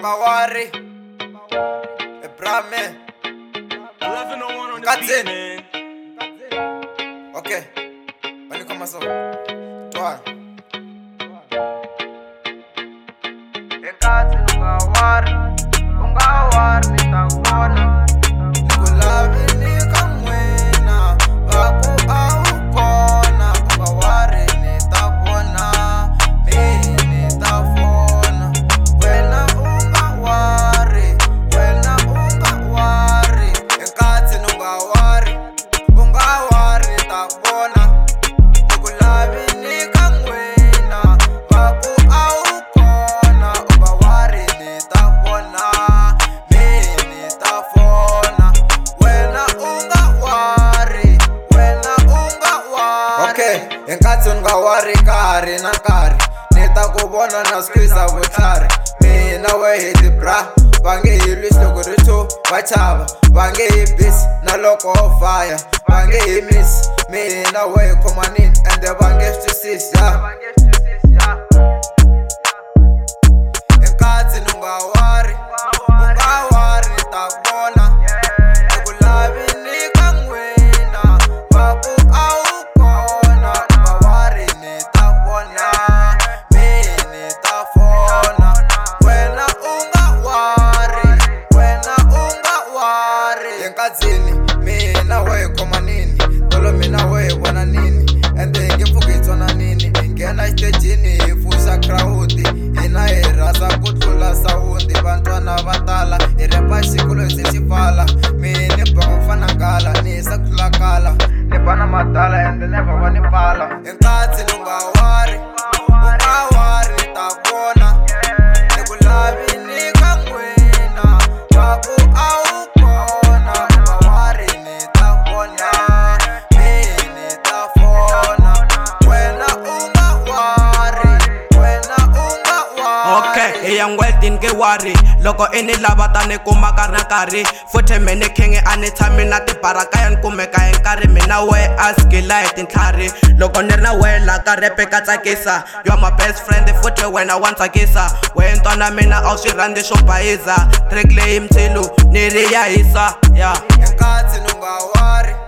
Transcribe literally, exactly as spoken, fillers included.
Don't worry, a brame. eleven oh one on the beat, man. Okay, when you come as well. Toi. Ekati nunga worry, nunga worry, nitakuona. Nikulavi nikamwena, waku au kona. Nunga worry, nitakuona, mimi nitafona. Wena unga worry, wena unga worry. Ekati nunga worry, nunga worry, nitakuona. Nikulavi nikamwena, waku au kona. Unga worry, nitakuona, mimi nitafona. Wena unga worry, wena unga worry. Okay, enkathi unga worry kari na kari. Nitakubona na squeeze vuthari. Mina we hit bra, bange yilwisi loko ri two vachava. Bange hi busy na loko fire. Bange hi miss, mina we khoma nini ende bange twisisi ya. Enkathi nunga worry, unga worry, nitakubona. Nikulavi nikamwena, waku au kona. Unga worry, nitakubona, mimi nitafona. Wena unga worry, wena unga worry. Enkathini mina we khoma nini, tolo mina we vona nini ende ngipfukitswa na nini. Ngena stagini hi fusa crowd, hina hi rasa ku tlula sawundi. Vantwana va tala hi repa xikolo hi xi pfala. Mina ni ba mufana ngala ni hisa ku tlula kala. Ni ba na madala ende never va ni pfala. Enkathi nunga worry, unga worry, nitakubona. Nikulavi nikamwena, waku au kona. Unga worry, nitakubona, mimi nitafona. Wena unga worry, wena unga worry. Okay, young wedding get worry. Loko ini lava tani kuma karna kari. Futhi mene king ani tshami na tibaraka ya nkumeka hi nkarhi. Mina we askila hi tintlhari. Loko ni ri na we la ka repe ka tsakisa. You are my best friend futhi wena wa tsakisa. We ntwana mina a wu swi rhandzi swo bayiza. Track leyi mtsilu ni ri ya hisa, yeah. Enkathi nunga worry,